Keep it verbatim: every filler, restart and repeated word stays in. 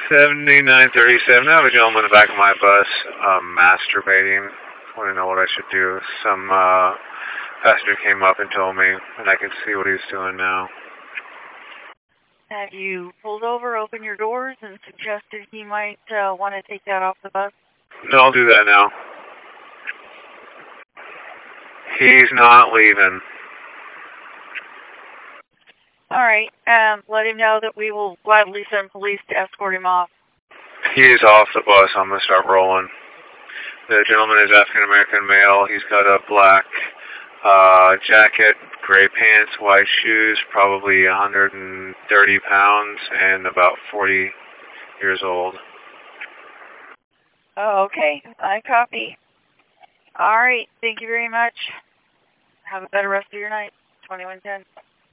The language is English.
seventy-nine thirty-seven. I have a gentleman in the back of my bus um, masturbating. Want to know what I should do. Some uh, passenger came up and told me, and I can see what he's doing now. Have you pulled over, opened your doors, and suggested he might uh, want to take that off the bus? No, I'll do that now. He's not leaving. All right. Um, let him know that we will gladly send police to escort him off. He is off the bus. I'm going to start rolling. The gentleman is African-American male. He's got a black uh, jacket, gray pants, white shoes, probably one hundred thirty pounds, and about forty years old. Oh, okay. I copy. All right. Thank you very much. Have a better rest of your night. twenty-one ten.